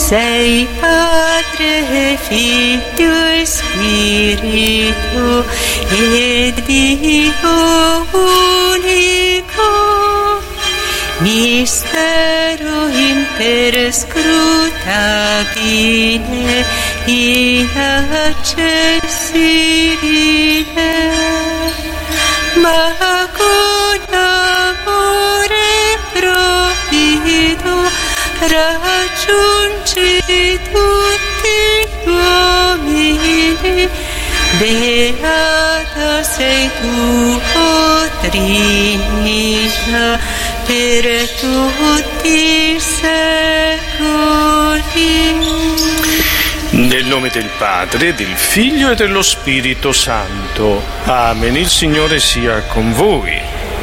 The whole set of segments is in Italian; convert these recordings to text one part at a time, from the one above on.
sei Padre, Figlio e Spirito, e Dio unico, mistero imperscrutabile, inaccessibile, ma con amore provido raggiungi tutti gli uomini. Beata sei tu, o Trinità, per tutti i secoli. Nel nome del Padre, del Figlio e dello Spirito Santo. Amen. Il Signore sia con voi.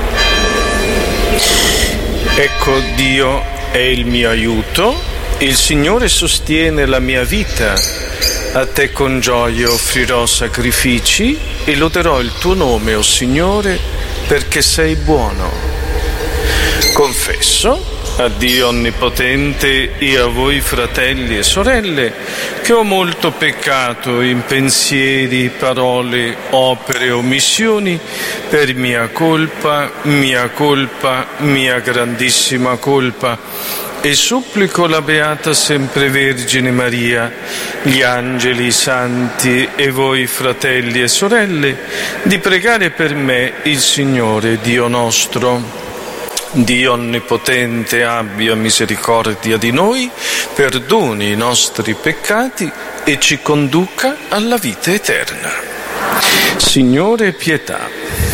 Ecco, Dio è il mio aiuto, il Signore sostiene la mia vita. A te con gioia offrirò sacrifici e loderò il tuo nome, o Signore, perché sei buono. Confesso a Dio Onnipotente e a voi fratelli e sorelle che ho molto peccato in pensieri, parole, opere, omissioni, per mia colpa, mia grandissima colpa. E supplico la Beata Sempre Vergine Maria, gli angeli, i santi e voi fratelli e sorelle, di pregare per me il Signore Dio nostro. Dio Onnipotente abbia misericordia di noi, perdoni i nostri peccati e ci conduca alla vita eterna. Signore, pietà.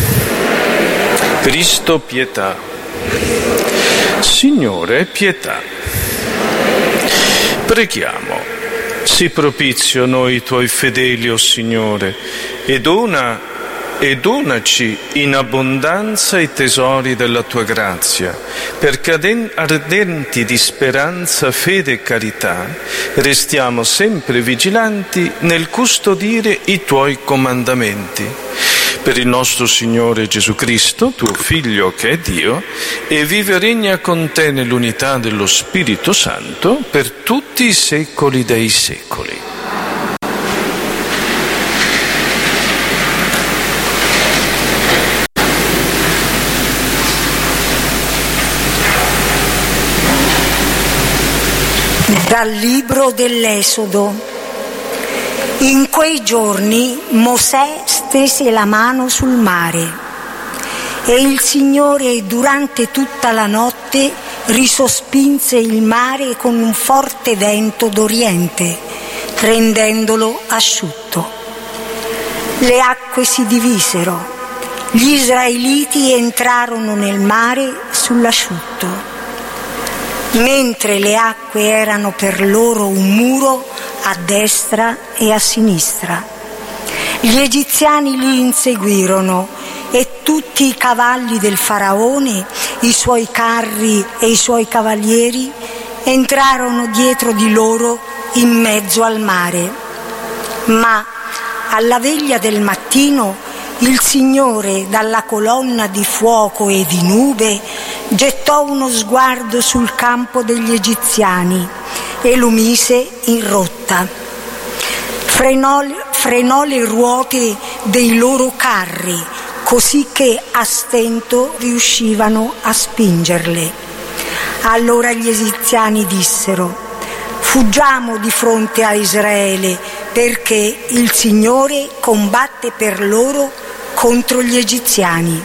Cristo, pietà. Signore, pietà. Preghiamo. Sii propizio a noi tuoi fedeli, o Signore, e donaci in abbondanza i tesori della tua grazia, perché ardenti di speranza, fede e carità, restiamo sempre vigilanti nel custodire i tuoi comandamenti. Per il nostro Signore Gesù Cristo, tuo Figlio che è Dio, e vive e regna con te nell'unità dello Spirito Santo per tutti i secoli dei secoli. Dal libro dell'Esodo. In quei giorni Mosè stese la mano sul mare e il Signore durante tutta la notte risospinse il mare con un forte vento d'oriente, rendendolo asciutto. Le acque si divisero, gli israeliti entrarono nel mare sull'asciutto. Mentre le acque erano per loro un muro a destra e a sinistra. Gli egiziani li inseguirono e tutti i cavalli del faraone, i suoi carri e i suoi cavalieri entrarono dietro di loro in mezzo al mare. Ma alla veglia del mattino il Signore dalla colonna di fuoco e di nube gettò uno sguardo sul campo degli egiziani e lo mise in rotta. Frenò le ruote dei loro carri, così che a stento riuscivano a spingerle. Allora gli egiziani dissero: fuggiamo di fronte a Israele, perché il Signore combatte per loro contro gli egiziani.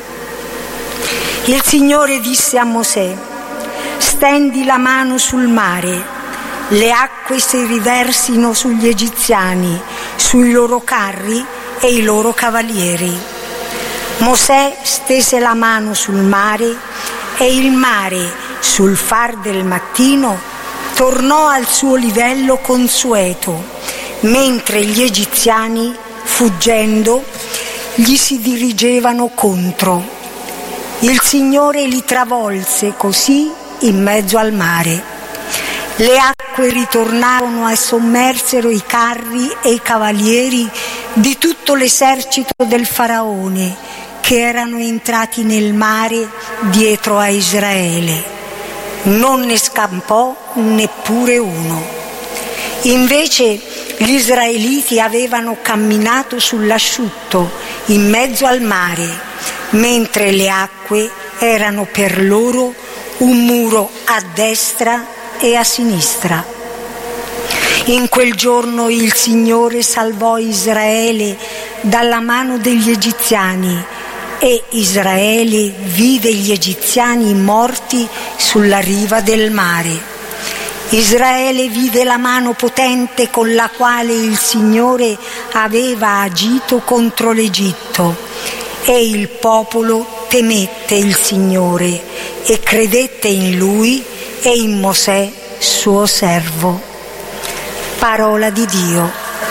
Il Signore disse a Mosè: stendi la mano sul mare, le acque si riversino sugli egiziani, sui loro carri e i loro cavalieri. Mosè stese la mano sul mare e il mare, sul far del mattino, tornò al suo livello consueto, mentre gli egiziani, fuggendo, gli si dirigevano contro. Il Signore li travolse così in mezzo al mare. Le acque ritornarono e sommersero i carri e i cavalieri di tutto l'esercito del faraone che erano entrati nel mare dietro a Israele. Non ne scampò neppure uno. Invece gli israeliti avevano camminato sull'asciutto in mezzo al mare, mentre le acque erano per loro un muro a destra e a sinistra. In quel giorno il Signore salvò Israele dalla mano degli egiziani e Israele vide gli egiziani morti sulla riva del mare. Israele vide la mano potente con la quale il Signore aveva agito contro l'Egitto e il popolo temette il Signore e credette in Lui e in Mosè suo servo. Parola di Dio.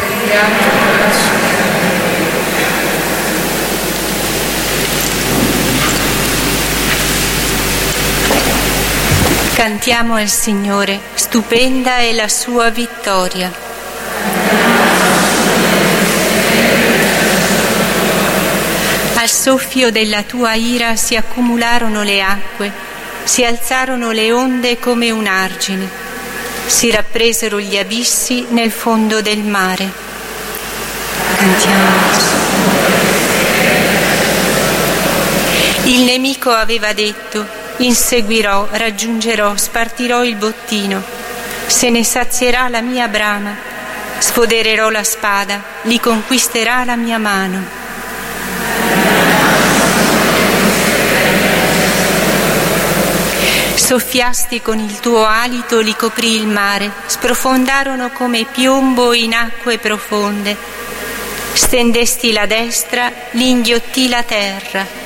Cantiamo al Signore, stupenda è la sua vittoria. Al soffio della tua ira si accumularono le acque, si alzarono le onde come un argine, si rappresero gli abissi nel fondo del mare. Cantiamo. Il nemico aveva detto: inseguirò, raggiungerò, spartirò il bottino, se ne sazierà la mia brama, sfodererò la spada, li conquisterà la mia mano. Soffiasti con il tuo alito, li coprì il mare, sprofondarono come piombo in acque profonde. Stendesti la destra, li inghiottì la terra.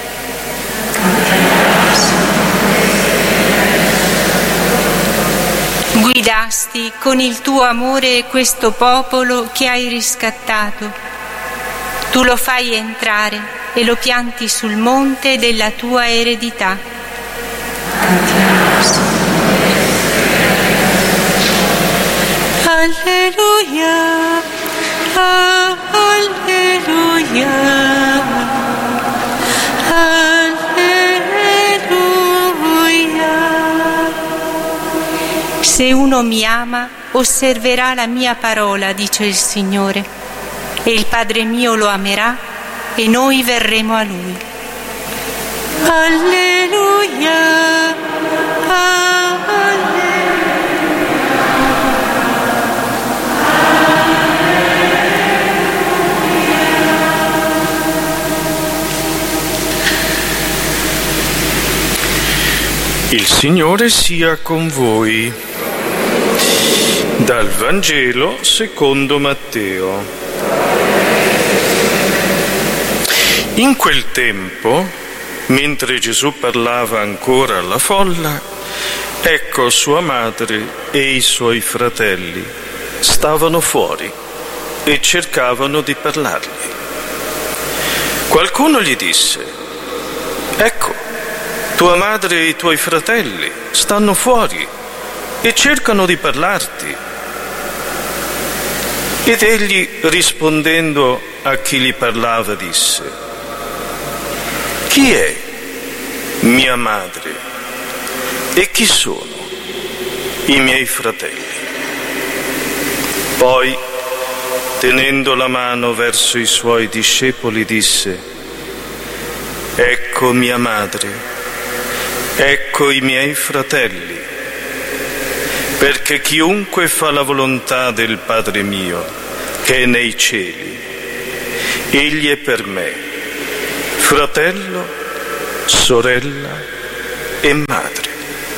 Guidasti con il tuo amore questo popolo che hai riscattato. Tu lo fai entrare e lo pianti sul monte della tua eredità. Alleluia, alleluia, alleluia. Se uno mi ama, osserverà la mia parola, dice il Signore, e il Padre mio lo amerà e noi verremo a Lui. Alleluia, alleluia. Il Signore sia con voi. Dal Vangelo secondo Matteo. In quel tempo, mentre Gesù parlava ancora alla folla, ecco sua madre e i suoi fratelli stavano fuori e cercavano di parlargli. Qualcuno gli disse: ecco, tua madre e i tuoi fratelli stanno fuori e cercano di parlarti. Ed egli, rispondendo a chi gli parlava, disse: chi è mia madre e chi sono i miei fratelli? Poi, tenendo la mano verso i suoi discepoli, disse: ecco mia madre, ecco i miei fratelli, perché chiunque fa la volontà del Padre mio, che è nei cieli, egli è per me fratello, sorella e madre.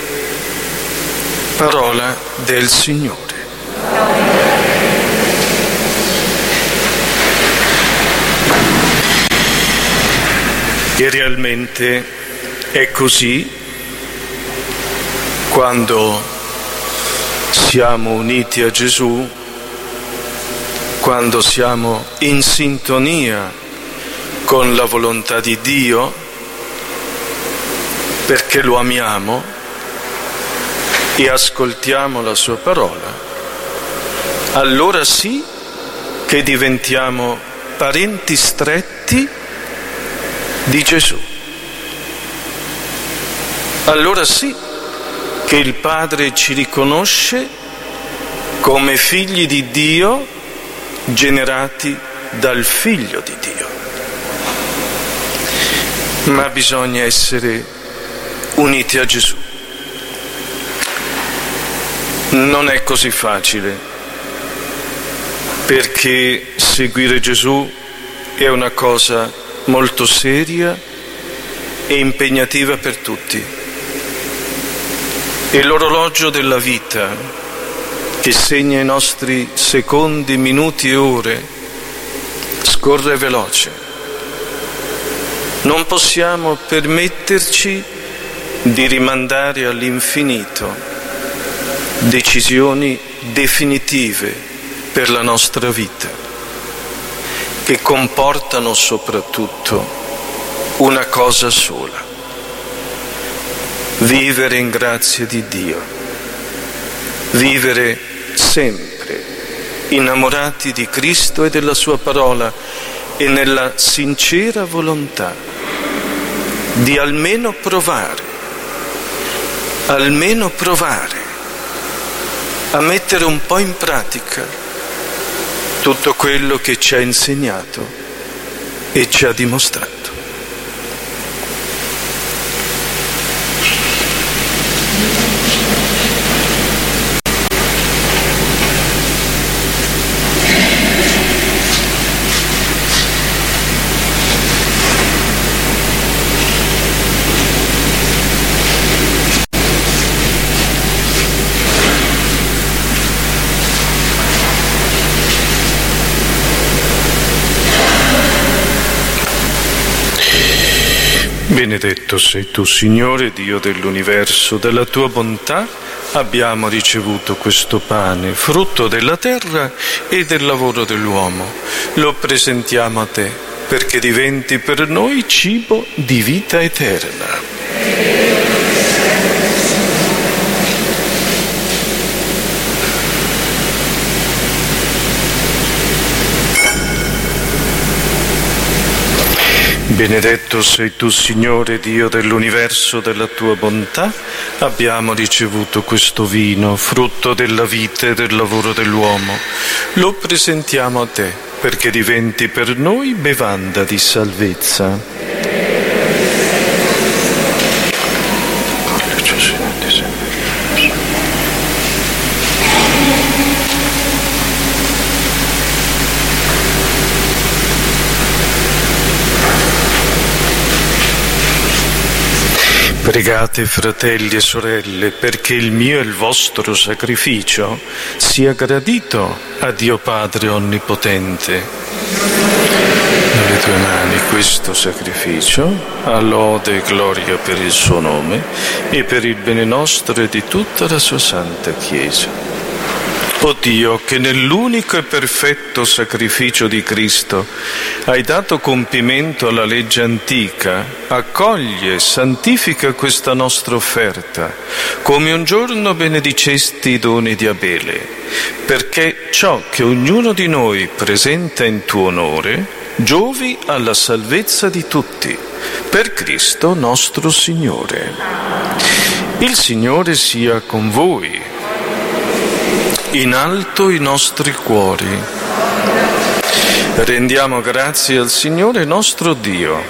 Parola del Signore. E realmente è così quando siamo uniti a Gesù, quando siamo in sintonia con la volontà di Dio, perché lo amiamo e ascoltiamo la sua parola, allora sì che diventiamo parenti stretti di Gesù. Allora sì che il Padre ci riconosce come figli di Dio, generati dal Figlio di Dio. Ma bisogna essere uniti a Gesù. Non è così facile, perché seguire Gesù è una cosa molto seria e impegnativa per tutti. E l'orologio della vita, che segna i nostri secondi, minuti e ore, scorre veloce. Non possiamo permetterci di rimandare all'infinito decisioni definitive per la nostra vita, che comportano soprattutto una cosa sola: vivere in grazia di Dio, vivere sempre innamorati di Cristo e della Sua parola e nella sincera volontà di almeno provare a mettere un po' in pratica tutto quello che ci ha insegnato e ci ha dimostrato. Benedetto sei tu, Signore Dio dell'universo, dalla tua bontà abbiamo ricevuto questo pane, frutto della terra e del lavoro dell'uomo. Lo presentiamo a te perché diventi per noi cibo di vita eterna. Benedetto sei tu, Signore Dio dell'universo, della tua bontà abbiamo ricevuto questo vino, frutto della vita e del lavoro dell'uomo. Lo presentiamo a te perché diventi per noi bevanda di salvezza. Pregate, fratelli e sorelle, perché il mio e il vostro sacrificio sia gradito a Dio Padre Onnipotente. Nelle tue mani questo sacrificio, a lode e gloria per il suo nome e per il bene nostro e di tutta la sua santa Chiesa. O Dio, che nell'unico e perfetto sacrificio di Cristo hai dato compimento alla legge antica, accoglie e santifica questa nostra offerta, come un giorno benedicesti i doni di Abele, perché ciò che ognuno di noi presenta in tuo onore giovi alla salvezza di tutti, per Cristo nostro Signore. Il Signore sia con voi. In alto i nostri cuori. Rendiamo grazie al Signore nostro Dio.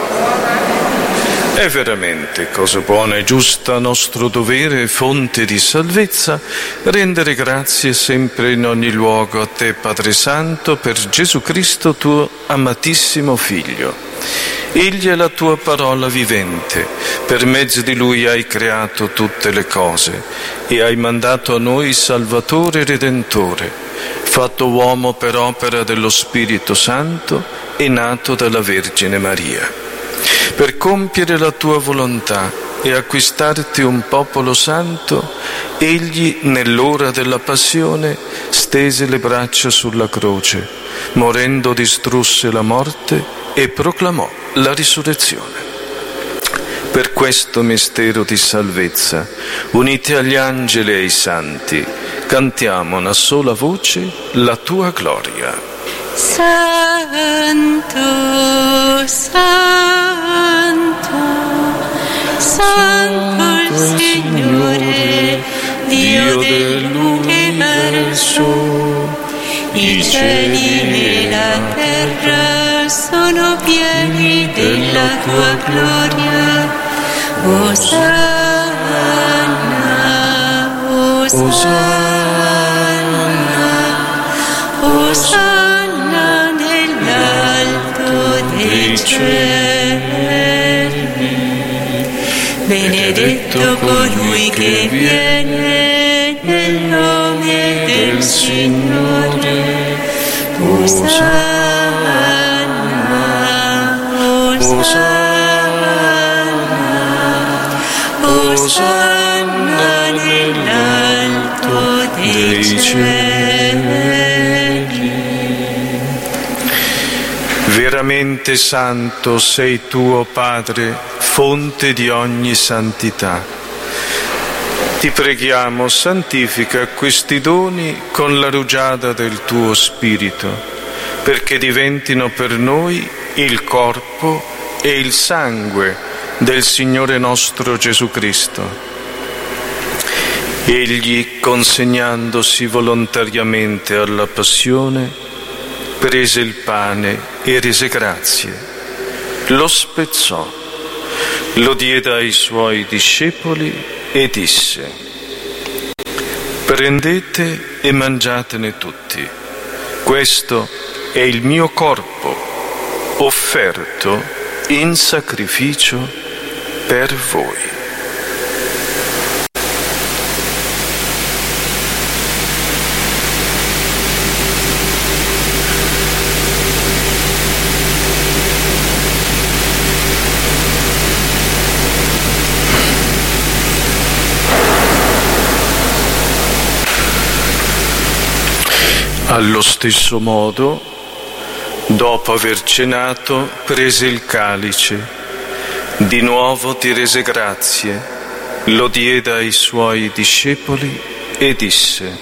È veramente cosa buona e giusta, nostro dovere e fonte di salvezza, rendere grazie sempre in ogni luogo a te, Padre Santo, per Gesù Cristo, tuo amatissimo Figlio. Egli è la tua parola vivente, per mezzo di Lui hai creato tutte le cose e hai mandato a noi Salvatore e Redentore, fatto uomo per opera dello Spirito Santo e nato dalla Vergine Maria. Per compiere la tua volontà e acquistarti un popolo santo, egli nell'ora della passione stese le braccia sulla croce, morendo distrusse la morte e proclamò la risurrezione. Per questo mistero di salvezza, uniti agli angeli e ai santi, cantiamo una sola voce la tua gloria. Santo, Santo, Santo il Signore, Dio dell'universo. l'universo, i cieli e la terra sono pieni della tua gloria. Osanna, Osanna, Osanna nell'alto dei cieli. Benedetto colui che viene nel nome del Signore. Osanna, Osanna, Osanna nell'alto dei cieli. Veramente santo sei tu, o Padre, fonte di ogni santità. Ti preghiamo, santifica questi doni con la rugiada del tuo Spirito, perché diventino per noi il corpo e il sangue del Signore nostro Gesù Cristo. Egli, consegnandosi volontariamente alla passione, prese il pane e rese grazie, lo spezzò, lo diede ai suoi discepoli e disse: prendete e mangiatene tutti, questo è il mio corpo offerto in sacrificio per voi. Allo stesso modo, dopo aver cenato, prese il calice, di nuovo ti rese grazie, lo diede ai suoi discepoli e disse: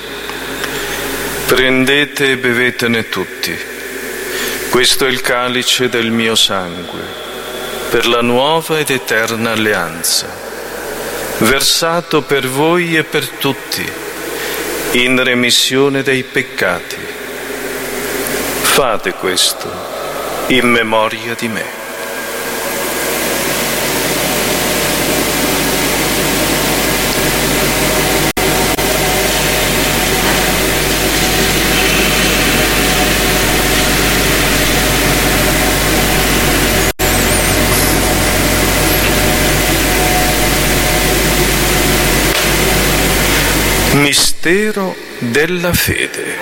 prendete e bevetene tutti, questo è il calice del mio sangue, per la nuova ed eterna alleanza, versato per voi e per tutti, in remissione dei peccati. Fate questo in memoria di me. Mistero della fede.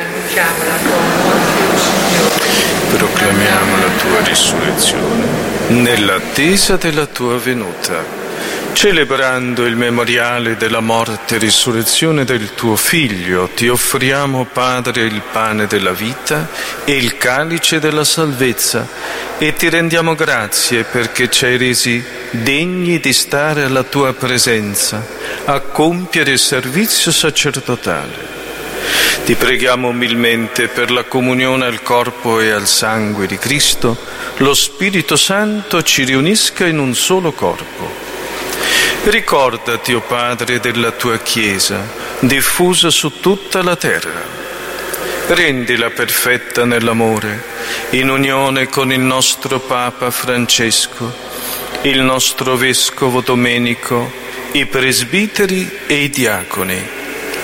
Proclamiamo la tua risurrezione nell'attesa della tua venuta, celebrando il memoriale della morte e risurrezione del tuo Figlio. Ti offriamo, Padre, il pane della vita e il calice della salvezza, e ti rendiamo grazie perché ci hai resi degni di stare alla tua presenza, a compiere il servizio sacerdotale. Ti preghiamo umilmente per la comunione al corpo e al sangue di Cristo, lo Spirito Santo ci riunisca in un solo corpo. Ricordati, o Padre, della tua Chiesa, diffusa su tutta la terra. Rendila perfetta nell'amore, in unione con il nostro Papa Francesco, il nostro Vescovo Domenico, i presbiteri e i diaconi.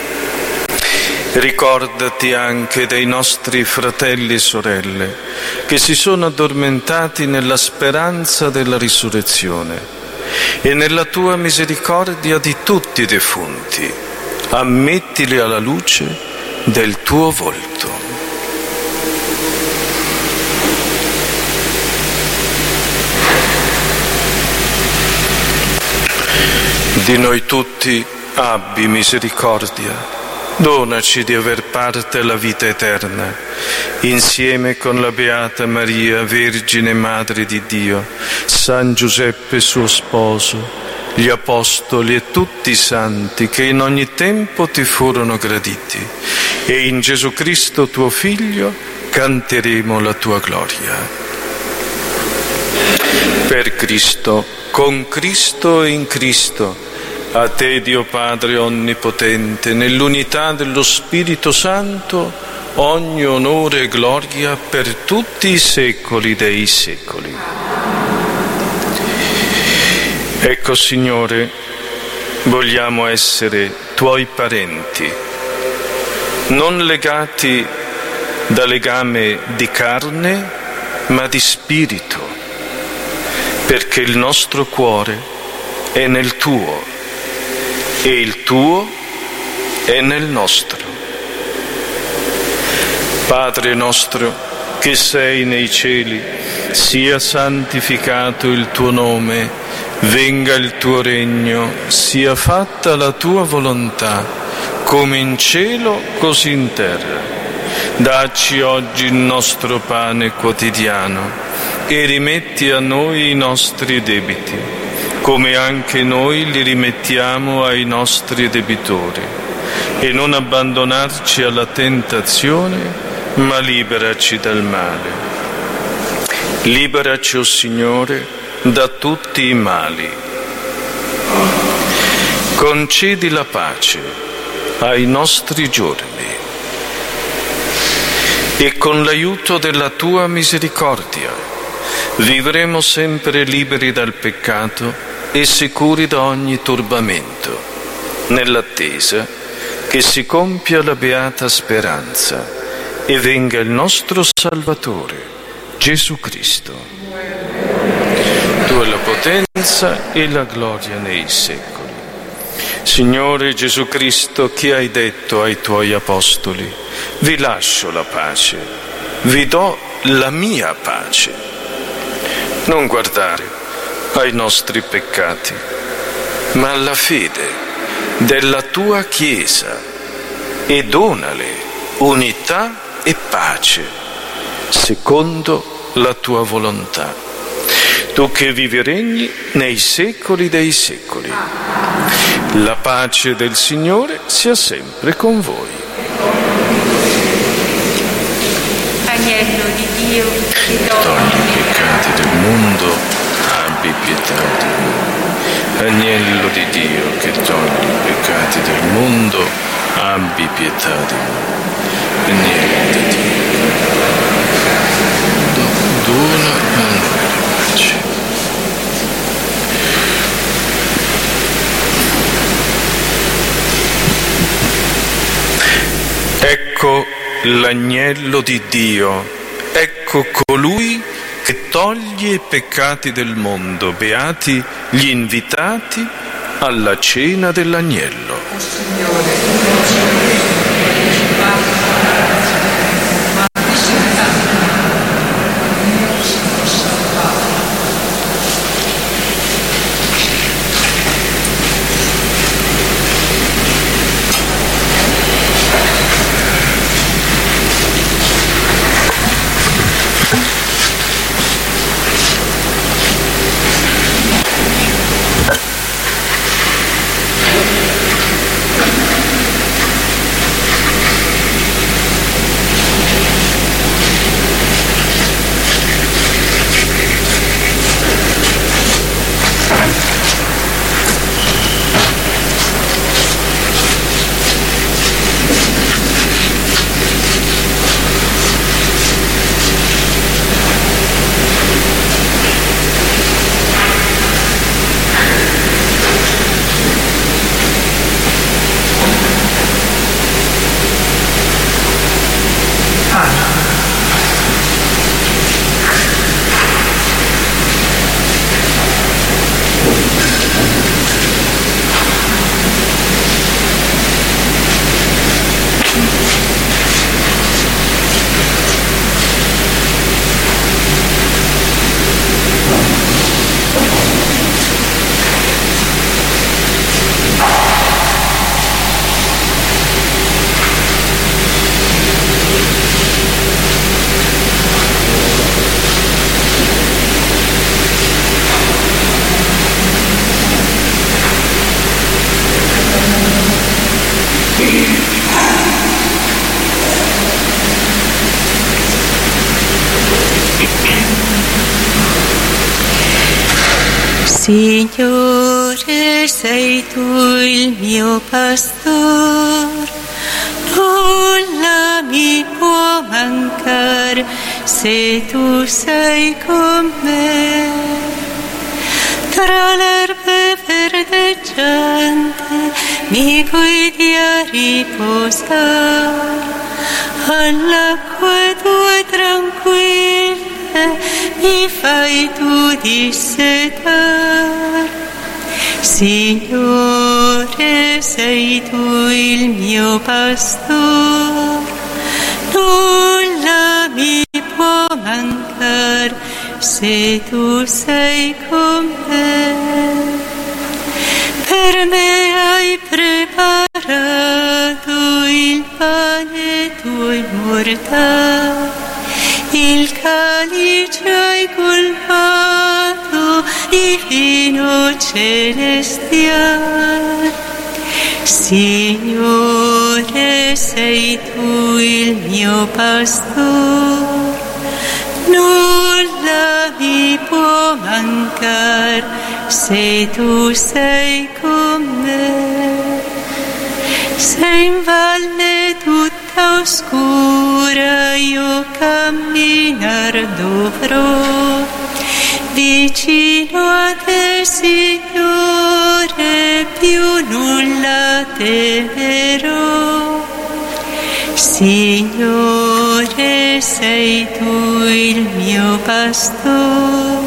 Ricordati anche dei nostri fratelli e sorelle che si sono addormentati nella speranza della risurrezione, e nella tua misericordia di tutti i defunti ammettili alla luce del tuo volto. Di noi tutti abbi misericordia, donaci di aver parte alla vita eterna, insieme con la Beata Maria, Vergine Madre di Dio, San Giuseppe suo sposo, gli Apostoli e tutti i santi che in ogni tempo ti furono graditi, e in Gesù Cristo tuo Figlio canteremo la tua gloria. Per Cristo, con Cristo e in Cristo, A te, Dio Padre Onnipotente, nell'unità dello Spirito Santo, ogni onore e gloria per tutti i secoli dei secoli. Ecco, Signore, vogliamo essere Tuoi parenti, non legati da legame di carne, ma di spirito, perché il nostro cuore è nel Tuo e il Tuo è nel nostro. Padre nostro, che sei nei cieli, sia santificato il Tuo nome, venga il Tuo regno, sia fatta la Tua volontà, come in cielo, così in terra. Dacci oggi il nostro pane quotidiano e rimetti a noi i nostri debiti, come anche noi li rimettiamo ai nostri debitori. E non abbandonarci alla tentazione, ma liberaci dal male. Liberaci, o Signore, da tutti i mali. Concedi la pace ai nostri giorni e con l'aiuto della Tua misericordia vivremo sempre liberi dal peccato e sicuri da ogni turbamento, nell'attesa che si compia la beata speranza e venga il nostro Salvatore, Gesù Cristo. Tua è la potenza e la gloria nei secoli. Signore Gesù Cristo, che hai detto ai Tuoi Apostoli: vi lascio la pace, vi do la mia pace. Non guardare ai nostri peccati, ma alla fede della Tua Chiesa, e donale unità e pace, secondo la Tua volontà. Tu che vivi e regni nei secoli dei secoli. La pace del Signore sia sempre con voi. Agnello di Dio, che Togli i peccati del mondo, abbi pietà di noi. Agnello di Dio, che togli i peccati del mondo, abbi pietà di noi. Agnello di Dio, dona a noi la pace. Ecco l'agnello di Dio, ecco colui che toglie i peccati del mondo. Beati gli invitati alla cena dell'agnello. Signore Signore, sei tu il mio pastor, nulla mi può mancare se tu sei con me. Tra l'erbe verdeggiante mi guidi a riposare, all'acque tue tranquille mi fai tu dissetar. Signore, sei tu il mio pastor, nulla mi può mancare se tu sei con me. Per me hai preparato il pane tuo immortale, il calice hai colmato di vino celestiale. Signore, sei tu il mio pastor, nulla mi può mancare se tu sei con me. Se in valle tutta oscura io camminar dovrò, vicino a te, Signore, più nulla temerò. Signore, sei tu il mio pastor,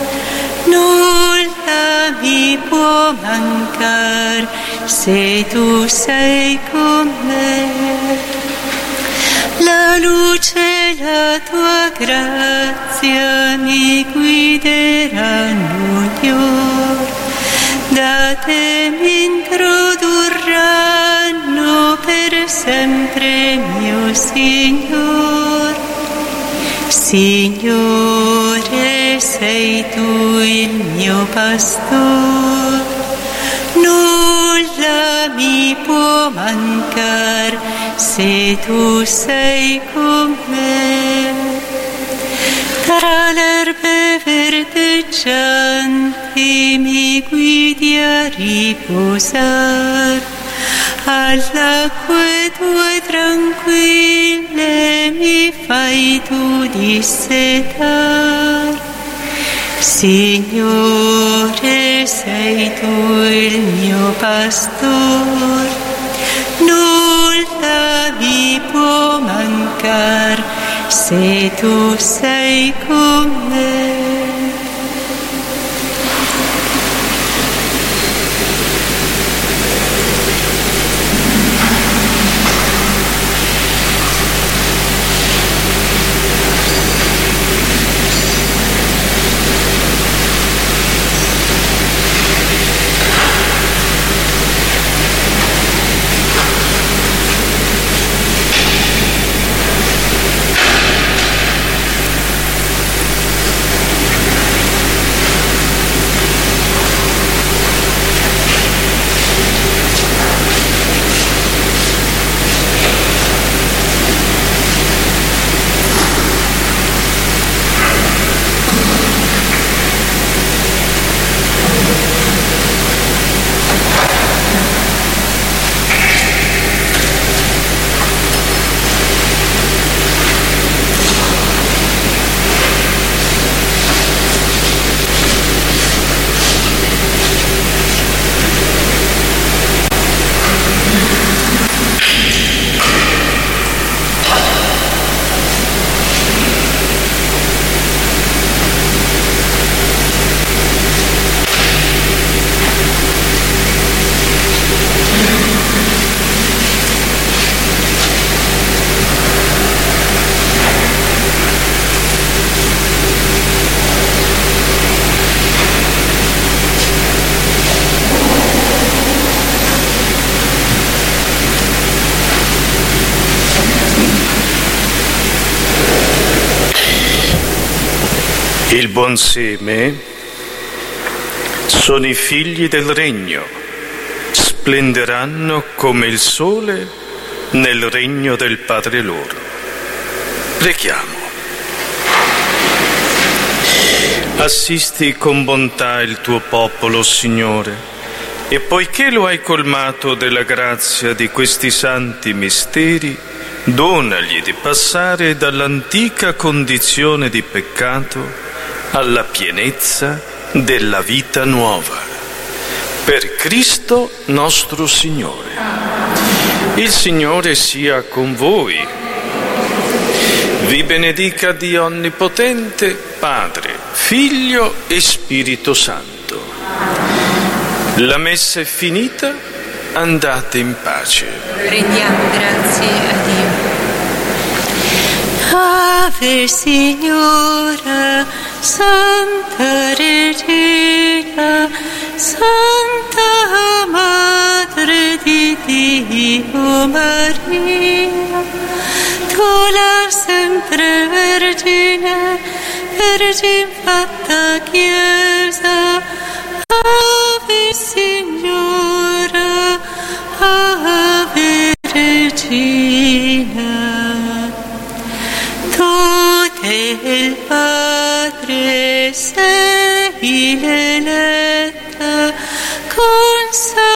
nulla mi può mancare se tu sei con me. La luce, la tua grazia mi guideranno gli or, da te mi introdurranno per sempre, mio Signor. Signore, sei tu il mio pastor, nulla mi può mancare se tu sei con me. Tra l'erbe verdeggianti mi guidi a riposar, all'acque tue tranquille mi fai tu dissetar. Signore, sei tu il mio pastor, nulla mi può mancare se tu sei con me. Il buon seme sono i figli del regno, splenderanno come il sole nel regno del Padre loro. Preghiamo. Assisti con bontà il tuo popolo, Signore, E poiché lo hai colmato della grazia di questi santi misteri, donagli di passare dall'antica condizione di peccato alla pienezza della vita nuova. Per Cristo nostro Signore. Il Signore sia con voi. Vi benedica Dio Onnipotente, Padre, Figlio e Spirito Santo. La messa è finita, andate in pace. Rendiamo grazie a Dio. Ave Signora, Santa Regina, Santa Madre di Dio Maria, tu la sempre Vergine, Vergine fatta Chiesa, Ave Signora, Ave Regina, tu del Padre sei l'eletto,